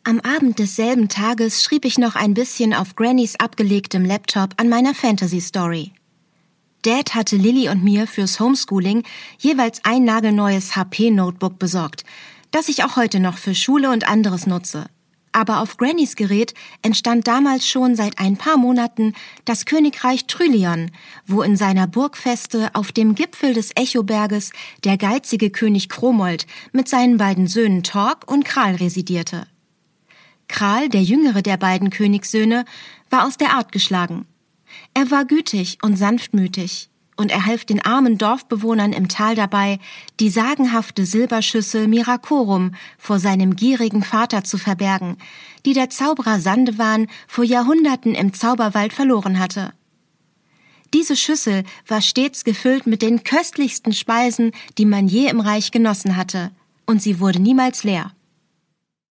Am Abend desselben Tages schrieb ich noch ein bisschen auf Grannys abgelegtem Laptop an meiner Fantasy-Story. Dad hatte Lilly und mir fürs Homeschooling jeweils ein nagelneues HP-Notebook besorgt, das ich auch heute noch für Schule und anderes nutze. Aber auf Grannys Gerät entstand damals schon seit ein paar Monaten das Königreich Trylion, wo in seiner Burgfeste auf dem Gipfel des Echoberges der geizige König Chromold mit seinen beiden Söhnen Torg und Kral residierte. Kral, der jüngere der beiden Königssöhne, war aus der Art geschlagen. Er war gütig und sanftmütig und er half den armen Dorfbewohnern im Tal dabei, die sagenhafte Silberschüssel Miracorum vor seinem gierigen Vater zu verbergen, die der Zauberer Sandewan vor Jahrhunderten im Zauberwald verloren hatte. Diese Schüssel war stets gefüllt mit den köstlichsten Speisen, die man je im Reich genossen hatte, und sie wurde niemals leer.